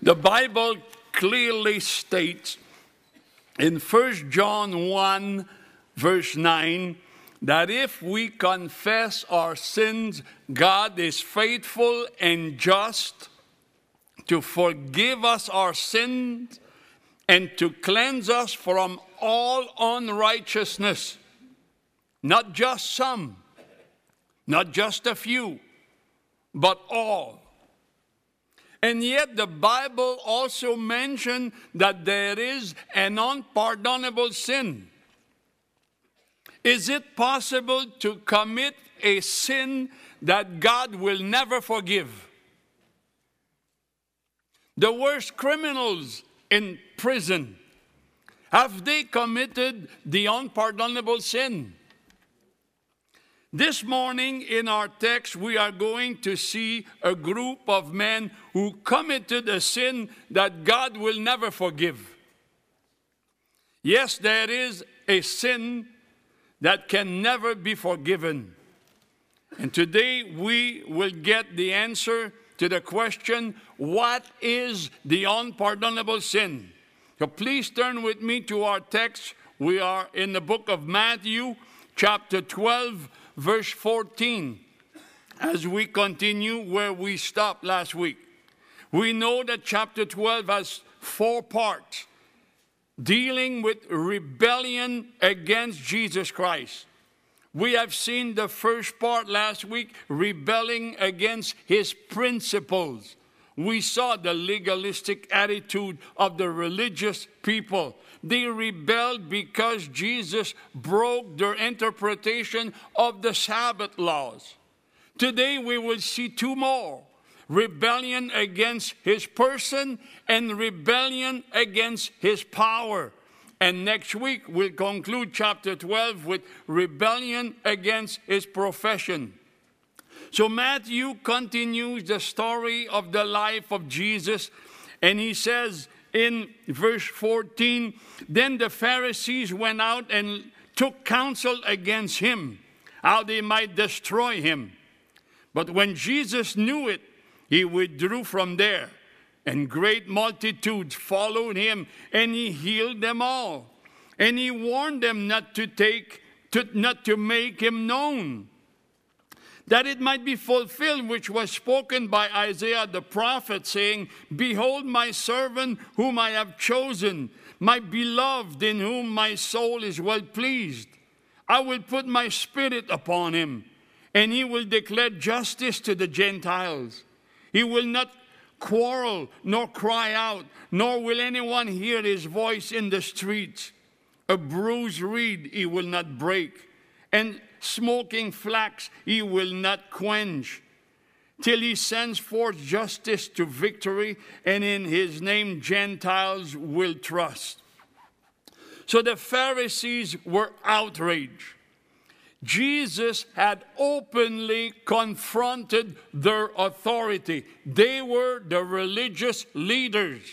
The Bible clearly states in 1 John 1, verse 9, that if we confess our sins, God is faithful and just to forgive us our sins and to cleanse us from all unrighteousness. Not just some, not just a few, but all. And yet the Bible also mentions that there is an unpardonable sin. Is it possible to commit a sin that God will never forgive? The worst criminals in prison, have they committed the unpardonable sin? This morning in our text, we are going to see a group of men who committed a sin that God will never forgive. Yes, there is a sin that can never be forgiven. And today we will get the answer to the question, what is the unpardonable sin? So please turn with me to our text. We are in the book of Matthew, chapter 12, verse 14, as we continue where we stopped last week. We know that chapter 12 has 4 parts dealing with rebellion against Jesus Christ. We have seen the first part last week, rebelling against his principles. We saw the legalistic attitude of the religious people. They rebelled because Jesus broke their interpretation of the Sabbath laws. Today we will see 2 more. Rebellion against his person and rebellion against his power. And next week we'll conclude chapter 12 with rebellion against his profession. So Matthew continues the story of the life of Jesus, and he says in verse 14, then the Pharisees went out and took counsel against him, how they might destroy him. But when Jesus knew it, he withdrew from there, and great multitudes followed him, and he healed them all. And he warned them not to make him known, that it might be fulfilled which was spoken by Isaiah the prophet, saying, behold my servant whom I have chosen, my beloved in whom my soul is well pleased. I will put my spirit upon him, and he will declare justice to the Gentiles. He will not quarrel nor cry out, nor will anyone hear his voice in the streets. A bruised reed he will not break, and smoking flax he will not quench, till he sends forth justice to victory, and in his name Gentiles will trust. So the Pharisees were outraged. Jesus had openly confronted their authority. They were the religious leaders.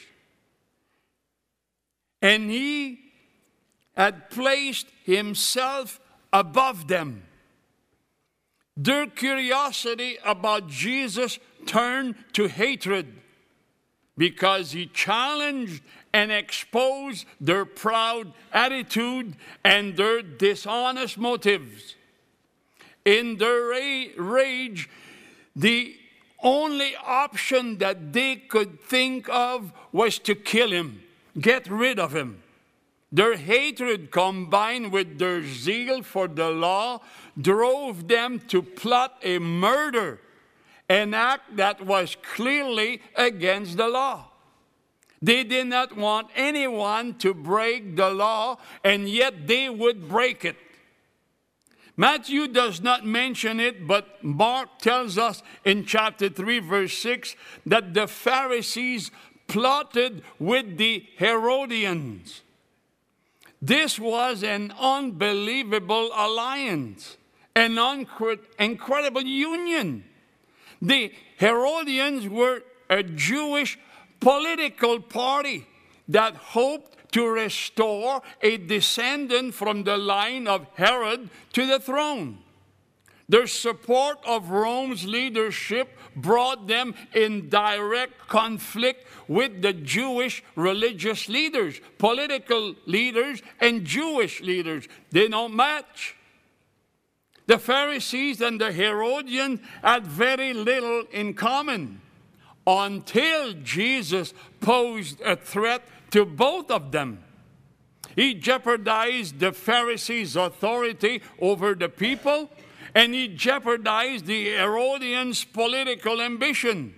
And he had placed himself above them. Their curiosity about Jesus turned to hatred because he challenged and exposed their proud attitude and their dishonest motives. In their rage, the only option that they could think of was to kill him, get rid of him. Their hatred combined with their zeal for the law drove them to plot a murder, an act that was clearly against the law. They did not want anyone to break the law, and yet they would break it. Matthew does not mention it, but Mark tells us in chapter 3, verse 6, that the Pharisees plotted with the Herodians. This was an unbelievable alliance, an incredible union. The Herodians were a Jewish political party that hoped to restore a descendant from the line of Herod to the throne. Their support of Rome's leadership brought them in direct conflict with the Jewish religious leaders, political leaders, and Jewish leaders. They don't match. The Pharisees and the Herodians had very little in common until Jesus posed a threat to both of them. He jeopardized the Pharisees' authority over the people, and he jeopardized the Herodians' political ambition.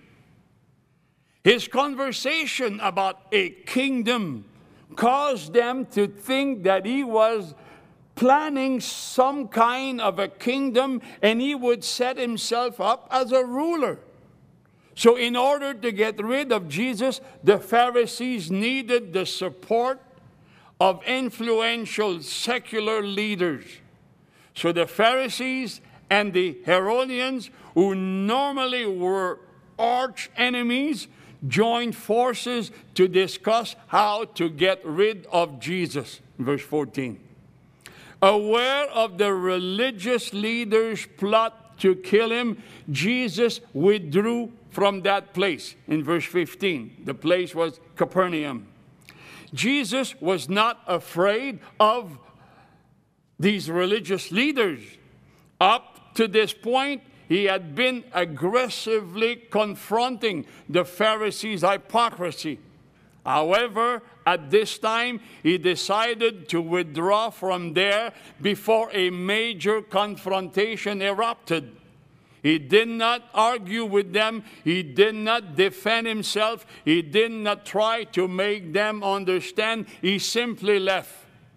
His conversation about a kingdom caused them to think that he was planning some kind of a kingdom, and he would set himself up as a ruler. So in order to get rid of Jesus, the Pharisees needed the support of influential secular leaders. So the Pharisees and the Herodians, who normally were arch enemies, joined forces to discuss how to get rid of Jesus. Verse 14. Aware of the religious leaders' plot to kill him, Jesus withdrew from that place. In verse 15, the place was Capernaum. Jesus was not afraid of these religious leaders. Up to this point, he had been aggressively confronting the Pharisees' hypocrisy. However, at this time, he decided to withdraw from there before a major confrontation erupted. He did not argue with them. He did not defend himself. He did not try to make them understand. He simply left.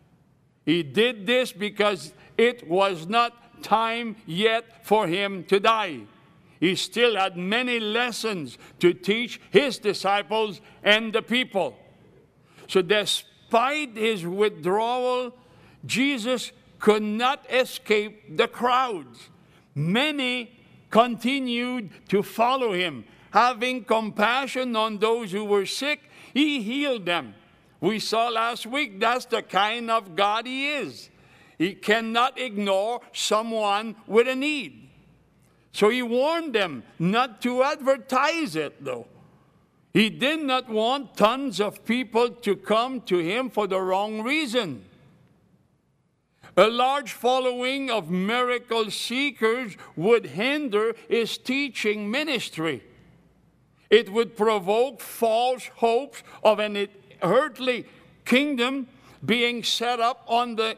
He did this because it was not time yet for him to die. He still had many lessons to teach his disciples and the people. So despite his withdrawal, Jesus could not escape the crowds. Many continued to follow him. Having compassion on those who were sick, he healed them. We saw last week that's the kind of God he is. He cannot ignore someone with a need. So he warned them not to advertise it, though. He did not want tons of people to come to him for the wrong reason. A large following of miracle seekers would hinder his teaching ministry. It would provoke false hopes of an earthly kingdom being set up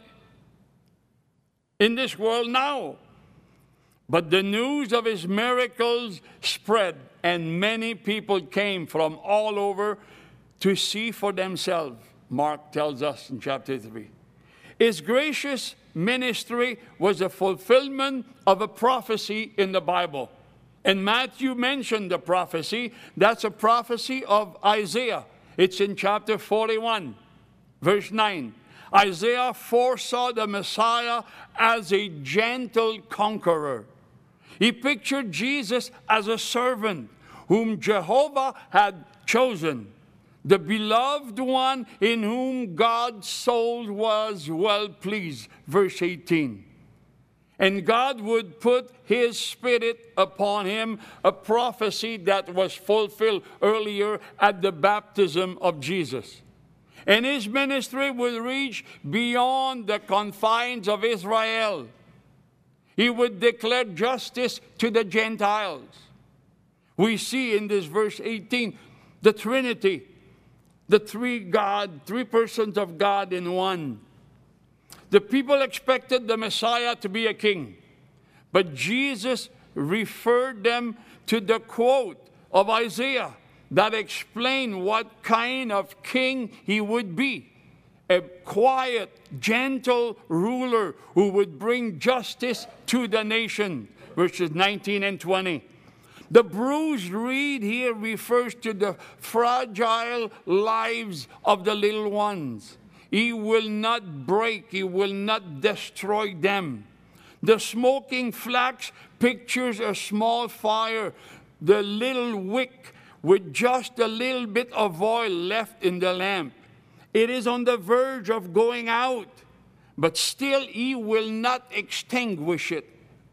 in this world now. But the news of his miracles spread, and many people came from all over to see for themselves. Mark tells us in chapter 3. His gracious ministry was a fulfillment of a prophecy in the Bible. And Matthew mentioned the prophecy. That's a prophecy of Isaiah. It's in chapter 41, verse 9. Isaiah foresaw the Messiah as a gentle conqueror. He pictured Jesus as a servant whom Jehovah had chosen, the beloved one in whom God's soul was well pleased. Verse 18. And God would put his spirit upon him, a prophecy that was fulfilled earlier at the baptism of Jesus. And his ministry would reach beyond the confines of Israel. He would declare justice to the Gentiles. We see in this verse 18 the Trinity, the three persons of God in one. The people expected the Messiah to be a king, but Jesus referred them to the quote of Isaiah that explained what kind of king he would be. A quiet, gentle ruler who would bring justice to the nation. Verses 19 and 20. The bruised reed here refers to the fragile lives of the little ones. He will not break, he will not destroy them. The smoking flax pictures a small fire, the little wick with just a little bit of oil left in the lamp. It is on the verge of going out, but still he will not extinguish it.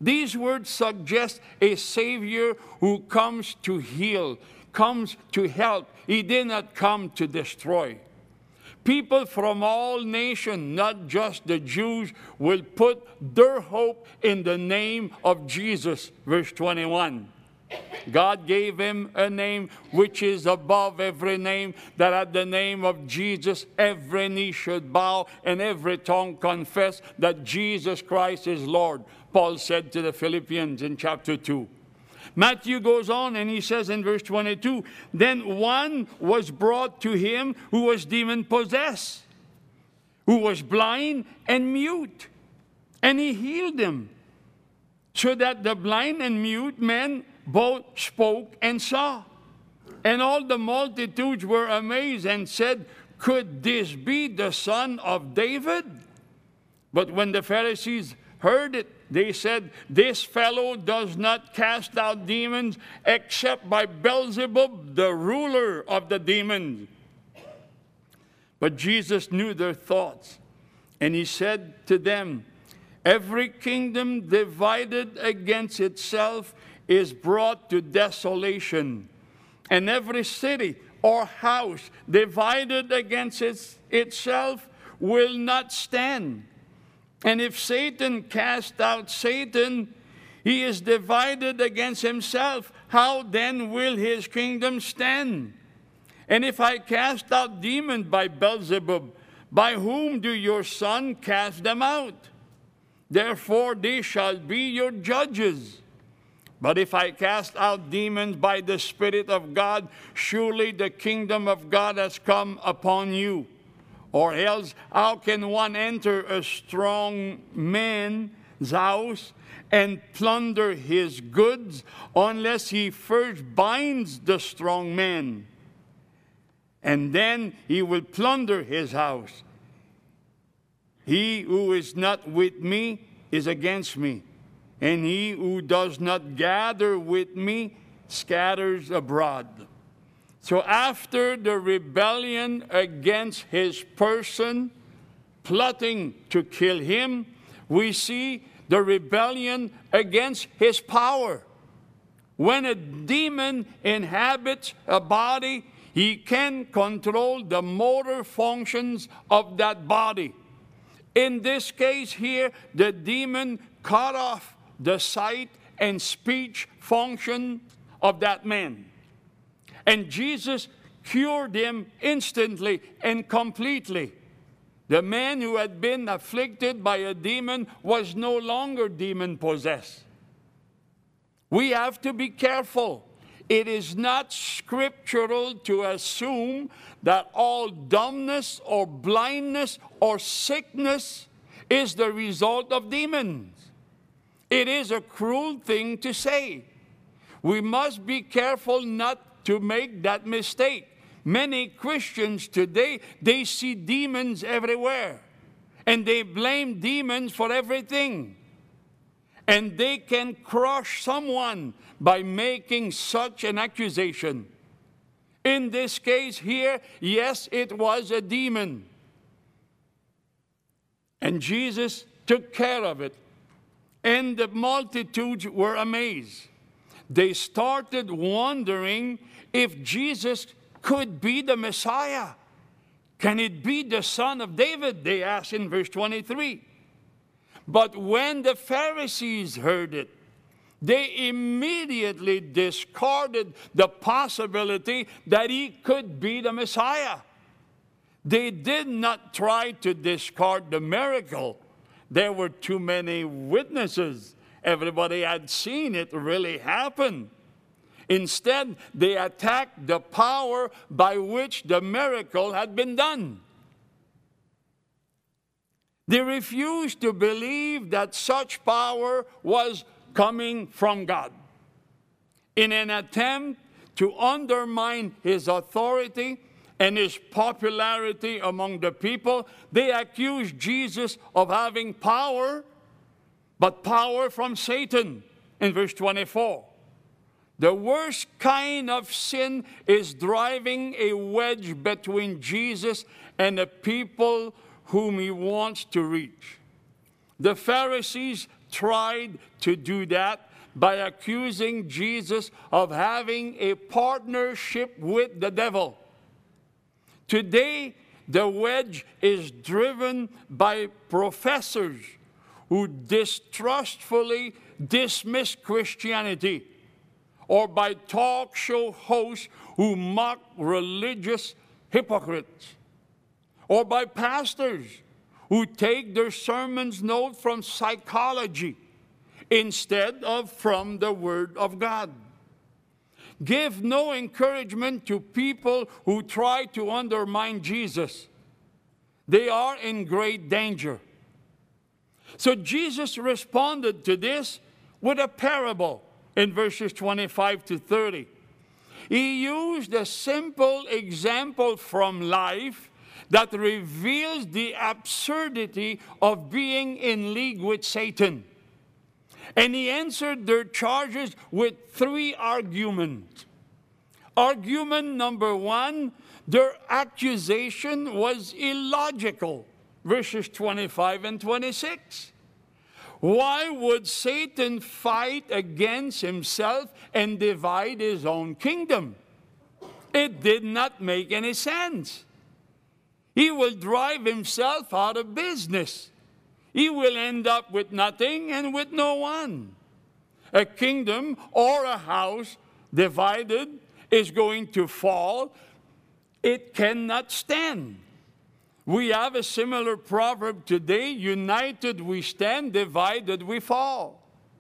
These words suggest a Savior who comes to heal, comes to help. He did not come to destroy. People from all nations, not just the Jews, will put their hope in the name of Jesus. Verse 21. God gave him a name which is above every name, that at the name of Jesus every knee should bow and every tongue confess that Jesus Christ is Lord, Paul said to the Philippians in chapter 2. Matthew goes on and he says in verse 22, then one was brought to him who was demon-possessed, who was blind and mute, and he healed him, so that the blind and mute men both spoke and saw. And all the multitudes were amazed and said, could this be the son of David? But when the Pharisees heard it, they said, this fellow does not cast out demons except by Beelzebub, the ruler of the demons. But Jesus knew their thoughts, and he said to them, every kingdom divided against itself is brought to desolation, and every city or house divided against itself will not stand. And if Satan cast out Satan, he is divided against himself. How then will his kingdom stand? And if I cast out demons by Beelzebub, by whom do your sons cast them out? Therefore they shall be your judges. But if I cast out demons by the Spirit of God, surely the kingdom of God has come upon you. Or else, how can one enter a strong man's house and plunder his goods unless he first binds the strong man? And then he will plunder his house. He who is not with me is against me, and he who does not gather with me scatters abroad. So after the rebellion against his person, plotting to kill him, we see the rebellion against his power. When a demon inhabits a body, he can control the motor functions of that body. In this case here, the demon cut off the sight and speech function of that man. And Jesus cured him instantly and completely. The man who had been afflicted by a demon was no longer demon-possessed. We have to be careful. It is not scriptural to assume that all dumbness or blindness or sickness is the result of demons. It is a cruel thing to say. We must be careful not to make that mistake. Many Christians today, they see demons everywhere, and they blame demons for everything. And they can crush someone by making such an accusation. In this case here, yes, it was a demon. And Jesus took care of it. And the multitudes were amazed. They started wondering if Jesus could be the Messiah. Can it be the son of David? They asked in verse 23. But when the Pharisees heard it, they immediately discarded the possibility that he could be the Messiah. They did not try to discard the miracle. There were too many witnesses. Everybody had seen it really happen. Instead, they attacked the power by which the miracle had been done. They refused to believe that such power was coming from God. In an attempt to undermine his authority and his popularity among the people, they accused Jesus of having power, but power from Satan in verse 24. The worst kind of sin is driving a wedge between Jesus and the people whom he wants to reach. The Pharisees tried to do that by accusing Jesus of having a partnership with the devil. Today, the wedge is driven by professors who distrustfully dismiss Christianity, or by talk show hosts who mock religious hypocrites, or by pastors who take their sermons note from psychology instead of from the Word of God. Give no encouragement to people who try to undermine Jesus. They are in great danger. So Jesus responded to this with a parable in verses 25 to 30. He used a simple example from life that reveals the absurdity of being in league with Satan. And he answered their charges with 3 arguments. Argument number 1, their accusation was illogical. Verses 25 and 26. Why would Satan fight against himself and divide his own kingdom? It did not make any sense. He will drive himself out of business. He will end up with nothing and with no one. A kingdom or a house divided is going to fall. It cannot stand. We have a similar proverb today: united we stand, divided we fall.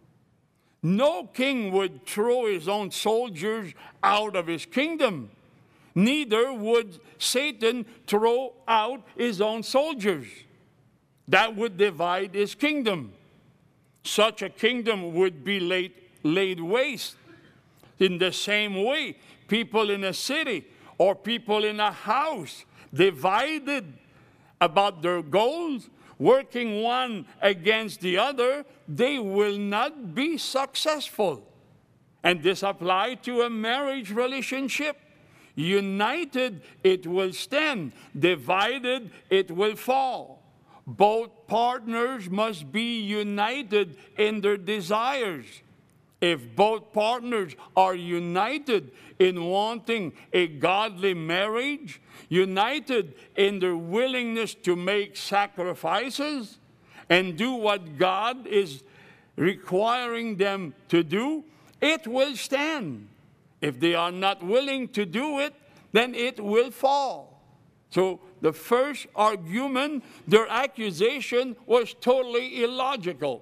No king would throw his own soldiers out of his kingdom. Neither would Satan throw out his own soldiers. That would divide his kingdom. Such a kingdom would be laid waste. In the same way, people in a city or people in a house divided about their goals, working one against the other, they will not be successful. And this applies to a marriage relationship. United, it will stand. Divided, it will fall. Both partners must be united in their desires. If both partners are united in wanting a godly marriage, united in their willingness to make sacrifices and do what God is requiring them to do, it will stand. If they are not willing to do it, then it will fall. So the first argument, their accusation, was totally illogical.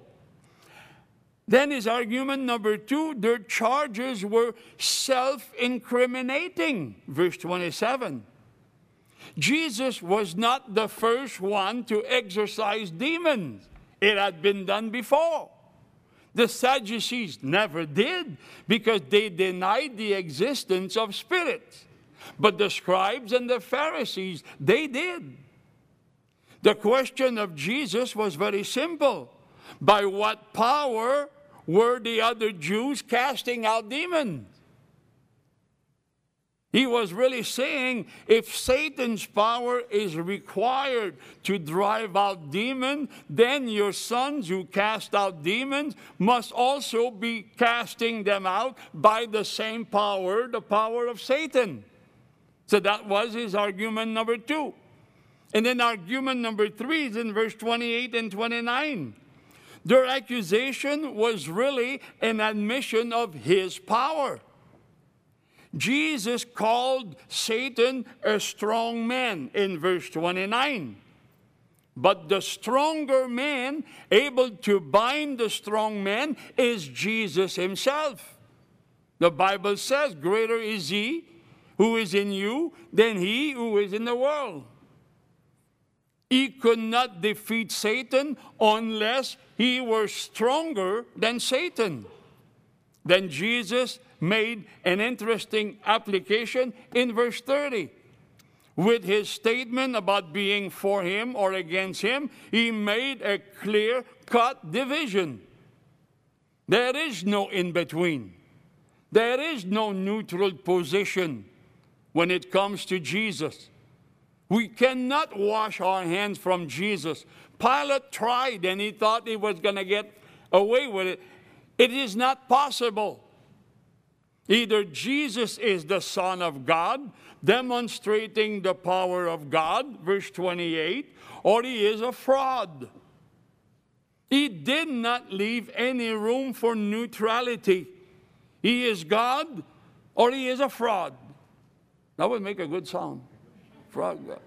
Then his argument number 2, their charges were self-incriminating. Verse 27. Jesus was not the first one to exorcise demons. It had been done before. The Sadducees never did because they denied the existence of spirits. But the scribes and the Pharisees, they did. The question of Jesus was very simple. By what power were the other Jews casting out demons? He was really saying, if Satan's power is required to drive out demons, then your sons who cast out demons must also be casting them out by the same power, the power of Satan. So that was his argument number 2. And then argument number 3 is in verse 28 and 29. Their accusation was really an admission of his power. Jesus called Satan a strong man in verse 29. But the stronger man, able to bind the strong man, is Jesus himself. The Bible says, greater is he who is in you than he who is in the world. He could not defeat Satan unless he were stronger than Satan. Then Jesus made an interesting application in verse 30. With his statement about being for him or against him, he made a clear-cut division. There is no in-between. There is no neutral position when it comes to Jesus. We cannot wash our hands from Jesus. Pilate tried and he thought he was going to get away with it. It is not possible. Either Jesus is the Son of God, demonstrating the power of God, verse 28, or he is a fraud. He did not leave any room for neutrality. He is God or he is a fraud. That would make a good sound. Fraud God.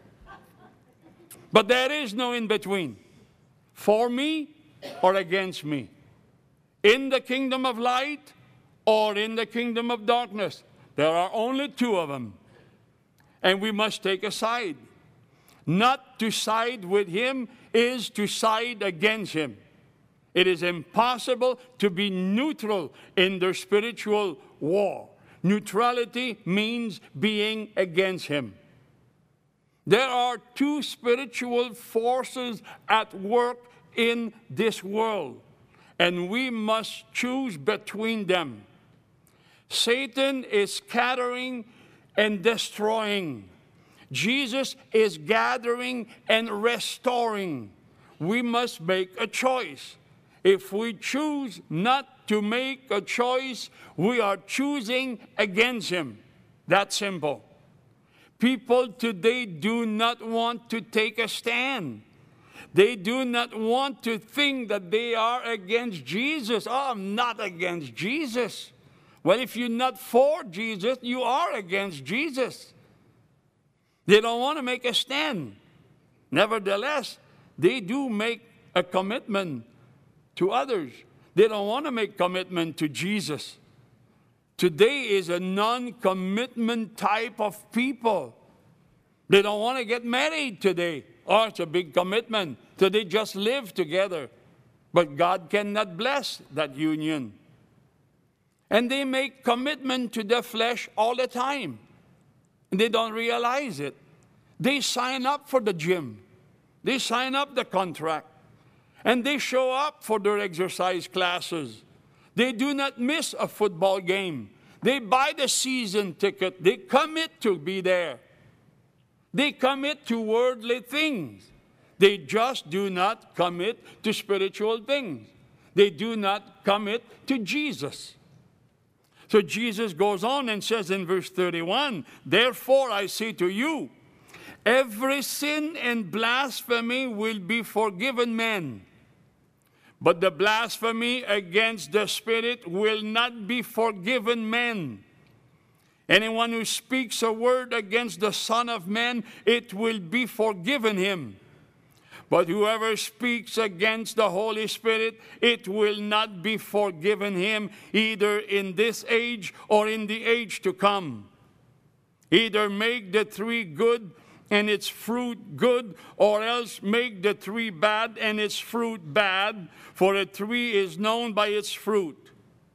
But there is no in between. For me or against me. In the kingdom of light or in the kingdom of darkness. There are only two of them. And we must take a side. Not to side with him is to side against him. It is impossible to be neutral in their spiritual war. Neutrality means being against him. There are two spiritual forces at work in this world, and we must choose between them. Satan is scattering and destroying. Jesus is gathering and restoring. We must make a choice. If we choose not to make a choice, we are choosing against him. That's simple. People today do not want to take a stand. They do not want to think that they are against Jesus. Oh, I'm not against Jesus. Well, if you're not for Jesus, you are against Jesus. They don't want to make a stand. Nevertheless, they do make a commitment to others. They don't want to make commitment to Jesus. Today is a non-commitment type of people. They don't want to get married today. Oh, it's a big commitment. So they just live together. But God cannot bless that union. And they make commitment to the flesh all the time. And they don't realize it. They sign up for the gym. They sign up the contract. And they show up for their exercise classes. They do not miss a football game. They buy the season ticket. They commit to be there. They commit to worldly things. They just do not commit to spiritual things. They do not commit to Jesus. So Jesus goes on and says in verse 31, therefore I say to you, every sin and blasphemy will be forgiven men. But the blasphemy against the Spirit will not be forgiven men. Anyone who speaks a word against the Son of Man, it will be forgiven him. But whoever speaks against the Holy Spirit, it will not be forgiven him, either in this age or in the age to come. Either make the tree good and its fruit good, or else make the tree bad and its fruit bad, for a tree is known by its fruit.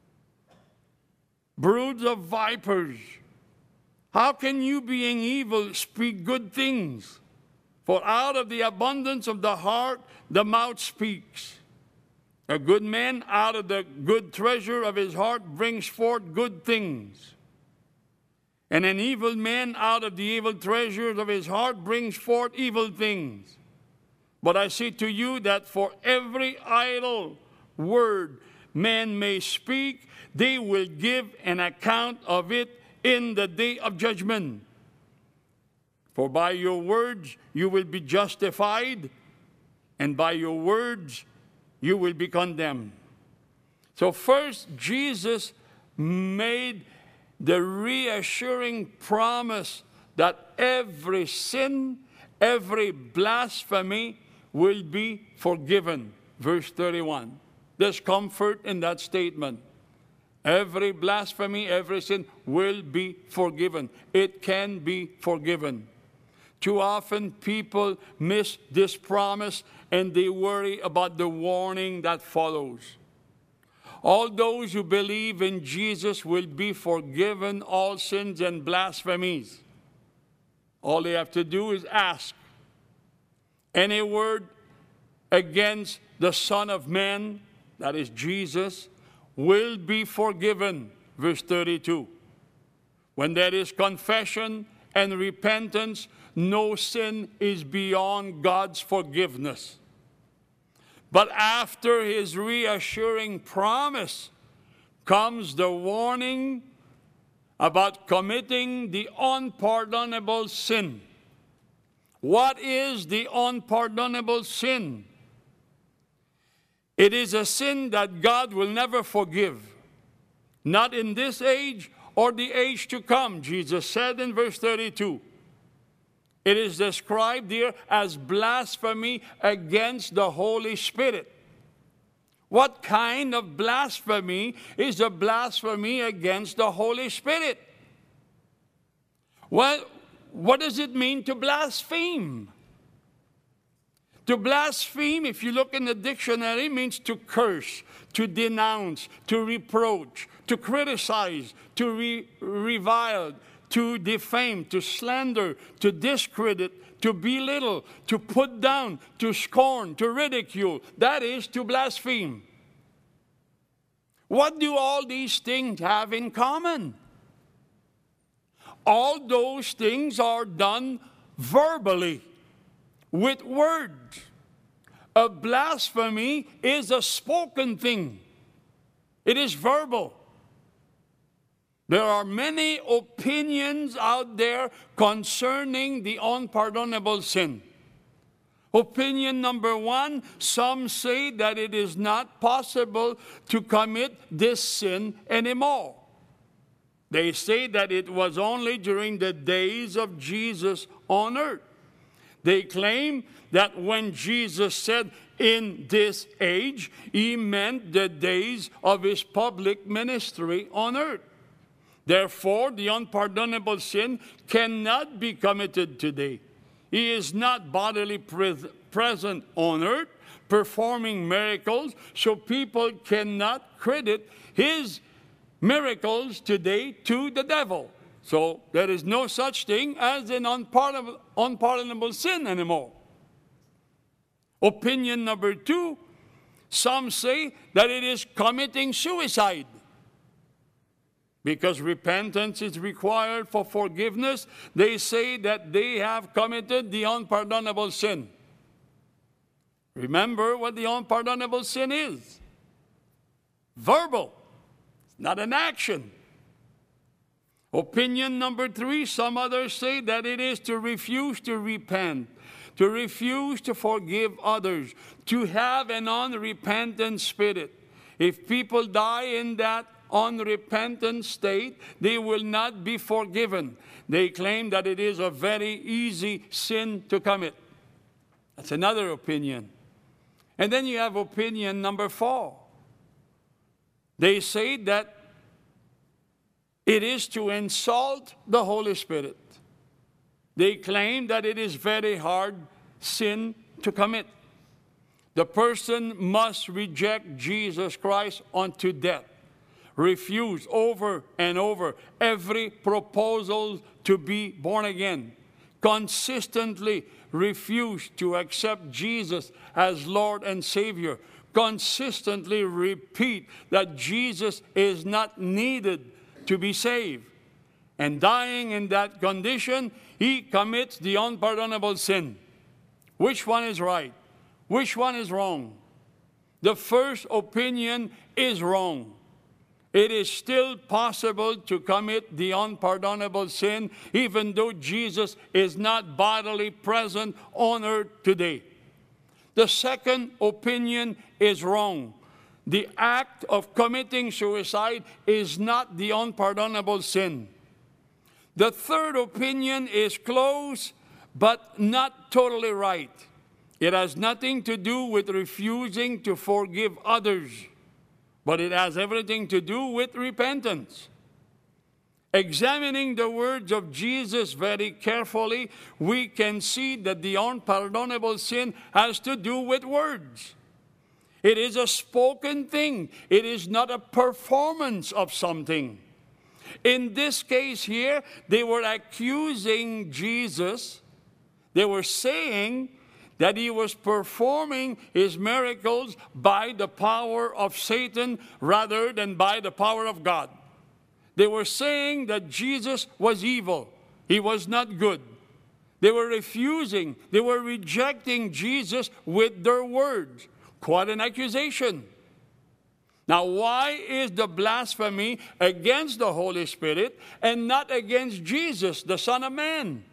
Broods of vipers, how can you, being evil, speak good things? For out of the abundance of the heart, the mouth speaks. A good man out of the good treasure of his heart brings forth good things. And an evil man out of the evil treasures of his heart brings forth evil things. But I say to you that for every idle word man may speak, they will give an account of it in the day of judgment. For by your words you will be justified, and by your words you will be condemned. So first, Jesus made the reassuring promise that every sin, every blasphemy will be forgiven. Verse 31. There's comfort in that statement. Every blasphemy, every sin will be forgiven. It can be forgiven. Too often people miss this promise and they worry about the warning that follows. All those who believe in Jesus will be forgiven all sins and blasphemies. All they have to do is ask. Any word against the Son of Man, that is Jesus, will be forgiven. Verse 32. When there is confession and repentance, no sin is beyond God's forgiveness. But after his reassuring promise comes the warning about committing the unpardonable sin. What is the unpardonable sin? It is a sin that God will never forgive, not in this age or the age to come, Jesus said in verse 32. It is described here as blasphemy against the Holy Spirit. What kind of blasphemy is a blasphemy against the Holy Spirit? Well, what does it mean to blaspheme? To blaspheme, if you look in the dictionary, means to curse, to denounce, to reproach, to criticize, to revile, to defame, to slander, to discredit, to belittle, to put down, to scorn, to ridicule. That is to blaspheme. What do all these things have in common? All those things are done verbally, with words. A blasphemy is a spoken thing. It is verbal. There are many opinions out there concerning the unpardonable sin. Opinion number one, some say that it is not possible to commit this sin anymore. They say that it was only during the days of Jesus on earth. They claim that when Jesus said in this age, he meant the days of his public ministry on earth. Therefore, the unpardonable sin cannot be committed today. He is not bodily present on earth, performing miracles, so people cannot credit his miracles today to the devil. So there is no such thing as an unpardonable sin anymore. Opinion number two, some say that it is committing suicide. Because repentance is required for forgiveness, they say that they have committed the unpardonable sin. Remember what the unpardonable sin is. Verbal, not an action. Opinion number three, some others say that it is to refuse to repent, to refuse to forgive others, to have an unrepentant spirit. If people die in that unrepentant state, they will not be forgiven. They claim that it is a very easy sin to commit. That's another opinion. And then you have opinion number four. They say that it is to insult the Holy Spirit. They claim that it is very hard sin to commit. The person must reject Jesus Christ unto death. Refuse over and over every proposal to be born again. Consistently refuse to accept Jesus as Lord and Savior. Consistently repeat that Jesus is not needed to be saved. And dying in that condition, he commits the unpardonable sin. Which one is right? Which one is wrong? The first opinion is wrong. It is still possible to commit the unpardonable sin even though Jesus is not bodily present on earth today. The second opinion is wrong. The act of committing suicide is not the unpardonable sin. The third opinion is close but not totally right. It has nothing to do with refusing to forgive others, but it has everything to do with repentance. Examining the words of Jesus very carefully, we can see that the unpardonable sin has to do with words. It is a spoken thing. It is not a performance of something. In this case here, they were accusing Jesus. They were saying that he was performing his miracles by the power of Satan rather than by the power of God. They were saying that Jesus was evil. He was not good. They were refusing, they were rejecting Jesus with their words, Quite an accusation. Now, why is the blasphemy against the Holy Spirit and not against Jesus, the Son of Man?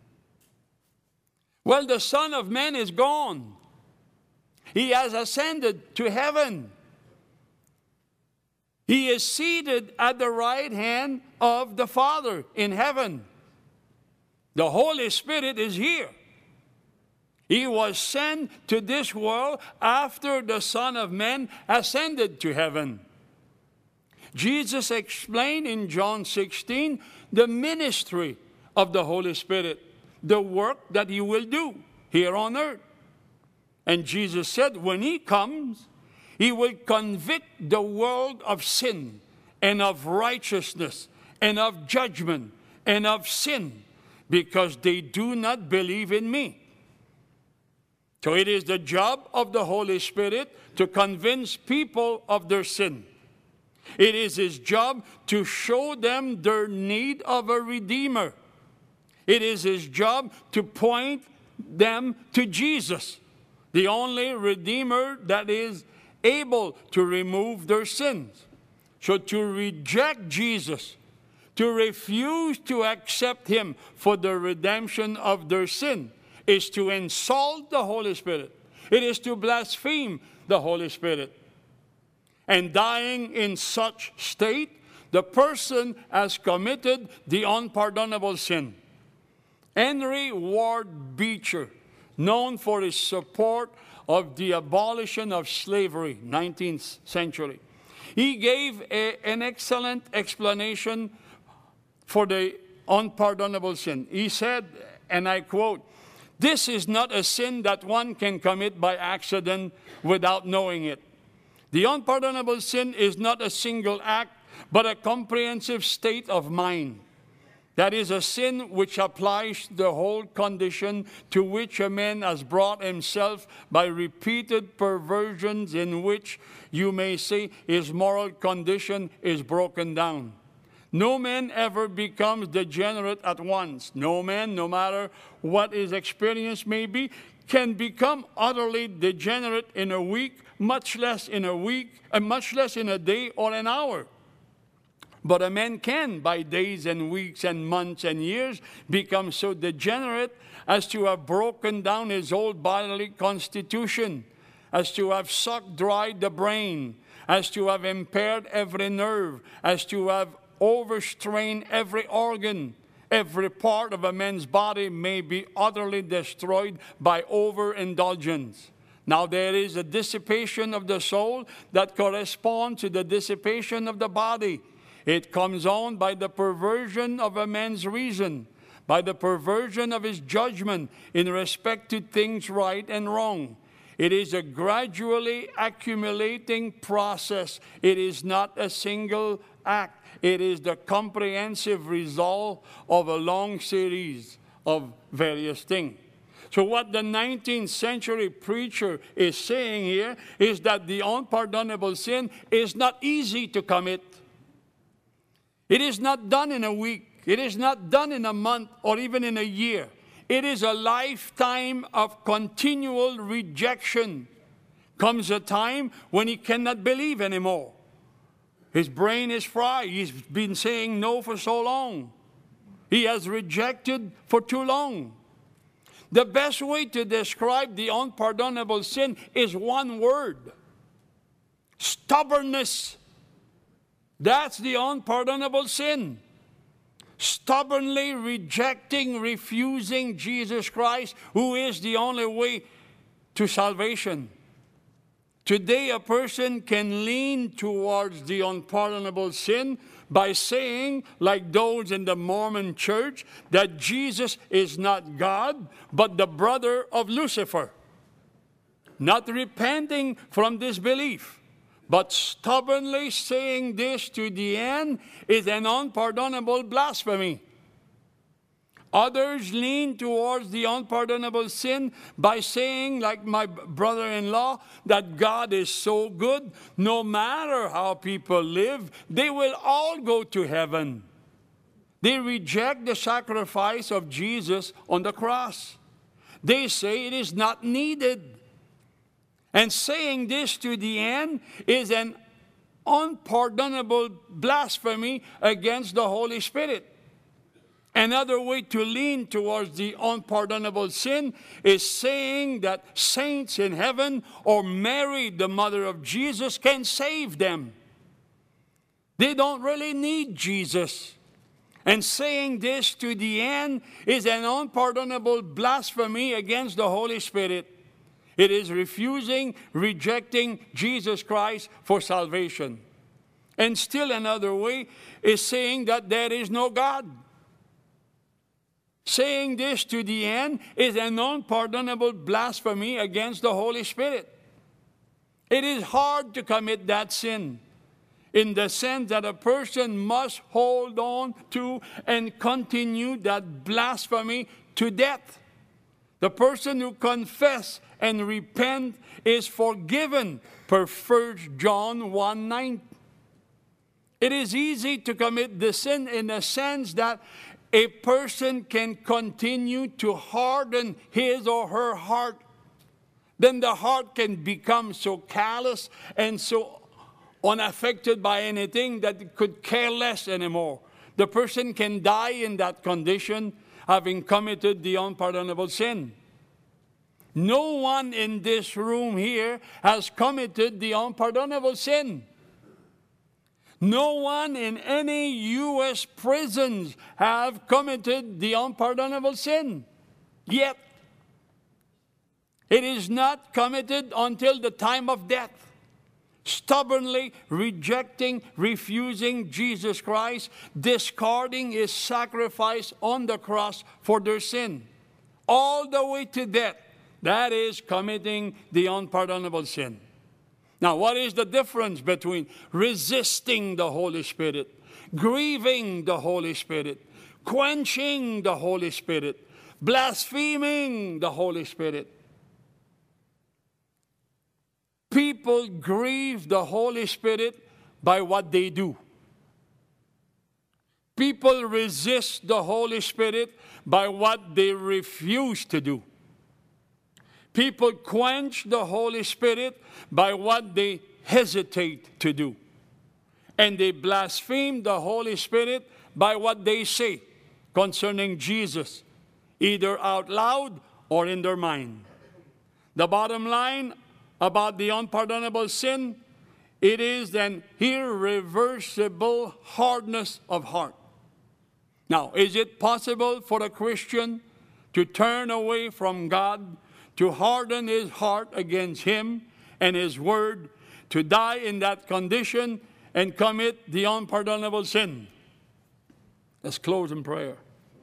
Well, the Son of Man is gone. He has ascended to heaven. He is seated at the right hand of the Father in heaven. The Holy Spirit is here. He was sent to this world after the Son of Man ascended to heaven. Jesus explained in John 16 the ministry of the Holy Spirit, the work that He will do here on earth. And Jesus said, when He comes, He will convict the world of sin and of righteousness and of judgment and of sin, because they do not believe in Me. So it is the job of the Holy Spirit to convince people of their sin. It is His job to show them their need of a Redeemer. It is His job to point them to Jesus, the only Redeemer that is able to remove their sins. So to reject Jesus, to refuse to accept Him for the redemption of their sin, is to insult the Holy Spirit. It is to blaspheme the Holy Spirit. And dying in such state, the person has committed the unpardonable sin. Henry Ward Beecher, known for his support of the abolition of slavery, 19th century, he gave an excellent explanation for the unpardonable sin. He said, and I quote, "This is not a sin that one can commit by accident without knowing it. The unpardonable sin is not a single act, but a comprehensive state of mind. That is a sin which applies the whole condition to which a man has brought himself by repeated perversions, in which you may say his moral condition is broken down. No man ever becomes degenerate at once. No man, no matter what his experience may be, can become utterly degenerate in a week, much less in a day or an hour. But a man can, by days and weeks and months and years, become so degenerate as to have broken down his whole bodily constitution, as to have sucked dry the brain, as to have impaired every nerve, as to have overstrained every organ. Every part of a man's body may be utterly destroyed by overindulgence. Now there is a dissipation of the soul that corresponds to the dissipation of the body. It comes on by the perversion of a man's reason, by the perversion of his judgment in respect to things right and wrong. It is a gradually accumulating process. It is not a single act. It is the comprehensive result of a long series of various things. So what the 19th century preacher is saying here is that the unpardonable sin is not easy to commit. It is not done in a week. It is not done in a month or even in a year. It is a lifetime of continual rejection. Comes a time when he cannot believe anymore. His brain is fried. He's been saying no for so long. He has rejected for too long. The best way to describe the unpardonable sin is one word: stubbornness. That's the unpardonable sin. Stubbornly rejecting, refusing Jesus Christ, who is the only way to salvation. Today, a person can lean towards the unpardonable sin by saying, like those in the Mormon church, that Jesus is not God, but the brother of Lucifer. Not repenting from this belief, but stubbornly saying this to the end, is an unpardonable blasphemy. Others lean towards the unpardonable sin by saying, like my brother-in-law, that God is so good, no matter how people live, they will all go to heaven. They reject the sacrifice of Jesus on the cross. They say it is not needed. And saying this to the end is an unpardonable blasphemy against the Holy Spirit. Another way to lean towards the unpardonable sin is saying that saints in heaven or Mary, the mother of Jesus, can save them. They don't really need Jesus. And saying this to the end is an unpardonable blasphemy against the Holy Spirit. It is rejecting Jesus Christ for salvation. And still another way is saying that there is no God. Saying this to the end is an unpardonable blasphemy against the Holy Spirit. It is hard to commit that sin, in the sense that a person must hold on to and continue that blasphemy to death. The person who confesses and repents is forgiven, per 1 John 1:9. It is easy to commit the sin in the sense that a person can continue to harden his or her heart. Then the heart can become so callous and so unaffected by anything that it could care less anymore. The person can die in that condition, having committed the unpardonable sin. No one in this room here has committed the unpardonable sin. No one in any U.S. prisons have committed the unpardonable sin. Yet, it is not committed until the time of death. Stubbornly rejecting, refusing Jesus Christ, discarding his sacrifice on the cross for their sin, all the way to death. That is committing the unpardonable sin. Now, what is the difference between resisting the Holy Spirit, grieving the Holy Spirit, quenching the Holy Spirit, blaspheming the Holy Spirit? People grieve the Holy Spirit by what they do. People resist the Holy Spirit by what they refuse to do. People quench the Holy Spirit by what they hesitate to do. And they blaspheme the Holy Spirit by what they say concerning Jesus, either out loud or in their mind. The bottom line about the unpardonable sin, it is an irreversible hardness of heart. Now, is it possible for a Christian to turn away from God, to harden his heart against him and his word, to die in that condition and commit the unpardonable sin? Let's close in prayer.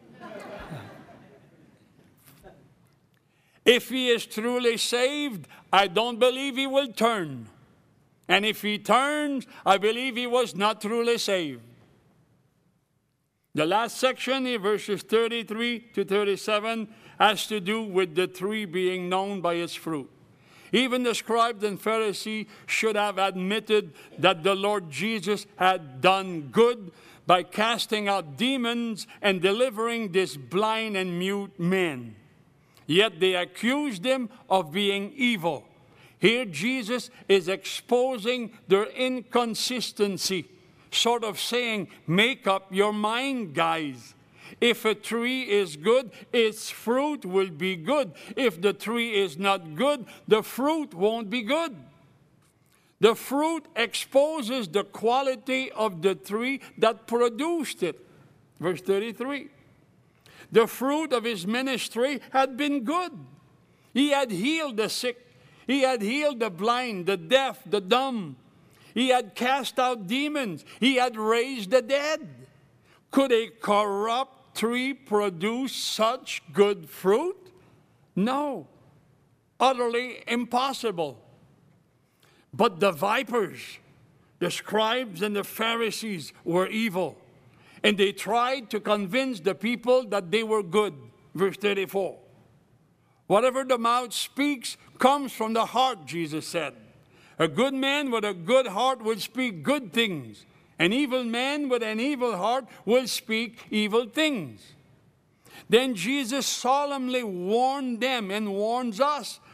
If he is truly saved, I don't believe he will turn. And if he turns, I believe he was not truly saved. The last section, verses 33 to 37, has to do with the tree being known by its fruit. Even the scribes and Pharisees should have admitted that the Lord Jesus had done good by casting out demons and delivering this blind and mute man. Yet they accused him of being evil. Here Jesus is exposing their inconsistency, sort of saying, make up your mind, guys. If a tree is good, its fruit will be good. If the tree is not good, the fruit won't be good. The fruit exposes the quality of the tree that produced it. Verse 33. The fruit of his ministry had been good. He had healed the sick. He had healed the blind, the deaf, the dumb. He had cast out demons. He had raised the dead. Could a corrupt tree produce such good fruit? No. Utterly impossible. But the vipers, the scribes and the Pharisees, were evil. And they tried to convince the people that they were good. Verse 34. Whatever the mouth speaks comes from the heart, Jesus said. A good man with a good heart will speak good things. An evil man with an evil heart will speak evil things. Then Jesus solemnly warned them and warns us.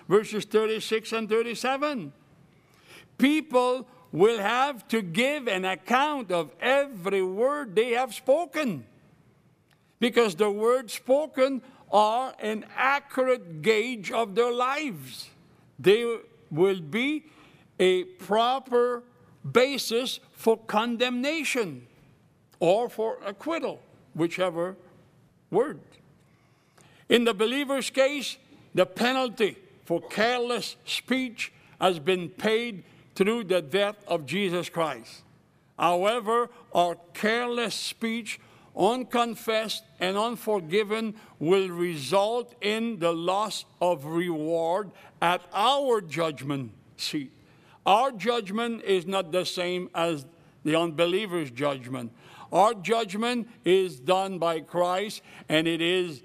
verses 36 and 37. People will have to give an account of every word they have spoken, because the words spoken are an accurate gauge of their lives. They will be a proper basis for condemnation or for acquittal, whichever word. In the believer's case, the penalty for careless speech has been paid through the death of Jesus Christ. However, our careless speech, unconfessed and unforgiven, will result in the loss of reward at our judgment seat. Our judgment is not the same as the unbeliever's judgment. Our judgment is done by Christ, and it is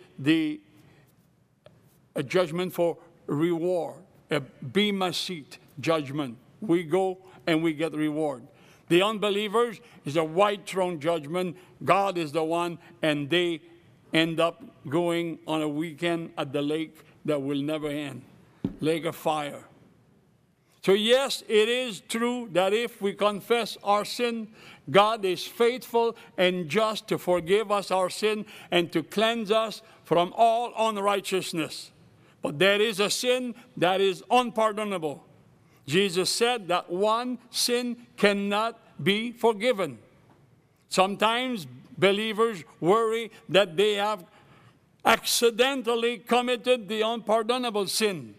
a judgment for reward, a bema seat judgment. We go and we get reward. The unbelievers is a white throne judgment. God is the one, and they end up going on a weekend at the lake that will never end, lake of fire. So yes, it is true that if we confess our sin, God is faithful and just to forgive us our sin and to cleanse us from all unrighteousness. But there is a sin that is unpardonable. Jesus said that one sin cannot be forgiven. Sometimes believers worry that they have accidentally committed the unpardonable sin.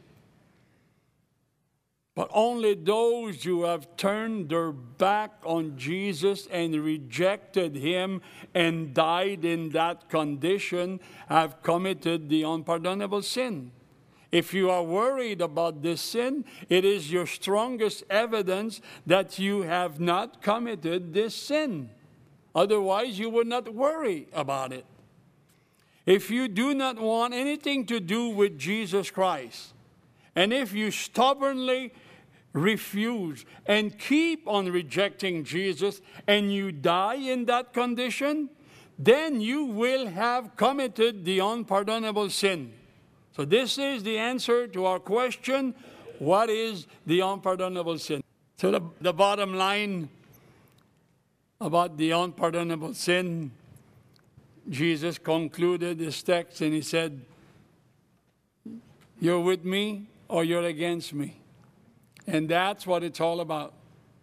But only those who have turned their back on Jesus and rejected him and died in that condition have committed the unpardonable sin. If you are worried about this sin, it is your strongest evidence that you have not committed this sin. Otherwise, you would not worry about it. If you do not want anything to do with Jesus Christ, and if you stubbornly refuse and keep on rejecting Jesus, and you die in that condition, then you will have committed the unpardonable sin. So this is the answer to our question, what is the unpardonable sin? So the bottom line about the unpardonable sin, Jesus concluded this text and he said, you're with me or you're against me. And that's what it's all about.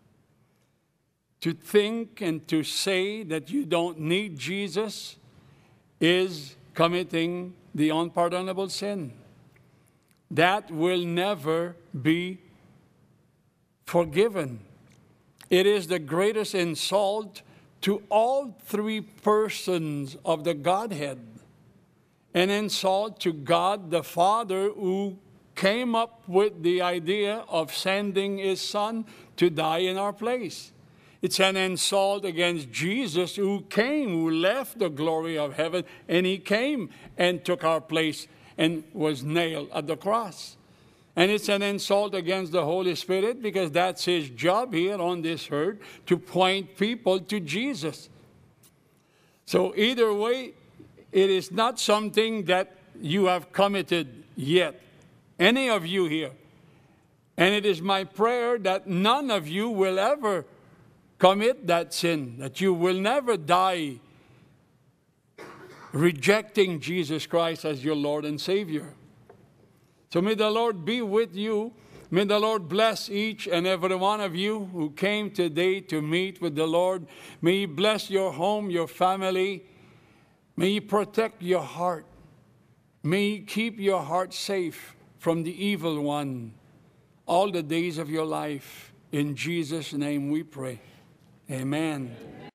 To think and to say that you don't need Jesus is committing the unpardonable sin. That will never be forgiven. It is the greatest insult to all three persons of the Godhead. An insult to God the Father, who came up with the idea of sending his Son to die in our place. It's an insult against Jesus, who came, who left the glory of heaven, and he came and took our place and was nailed at the cross. And it's an insult against the Holy Spirit, because that's his job here on this earth, to point people to Jesus. So either way, it is not something that you have committed yet, any of you here. And it is my prayer that none of you will ever commit that sin, that you will never die rejecting Jesus Christ as your Lord and Savior. So may the Lord be with you. May the Lord bless each and every one of you who came today to meet with the Lord. May He bless your home, your family. May He protect your heart. May He keep your heart safe from the evil one all the days of your life. In Jesus' name we pray. Amen.